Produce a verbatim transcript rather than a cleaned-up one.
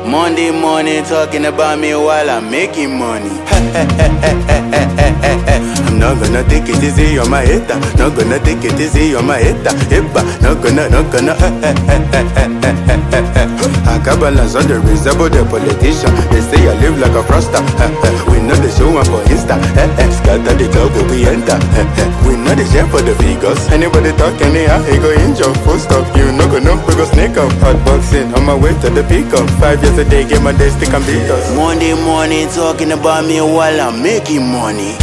Monday morning talking about me while I'm making money. I'm not gonna take it easy on my hater. Not gonna take it easy on my hater. Hippa, not gonna, not gonna. I got balance on the reserve, the politician. They say I live like a froster. We know the show one for Insta. Scatter the club will be enter. We know the share for the figures. Anybody talk anyhow, he go injure. Full stop, you no go know, we go snake up. Hot boxing on my way to the peak up. Five years a day, get my day stick and beat us. Monday morning talking about me while I'm making money.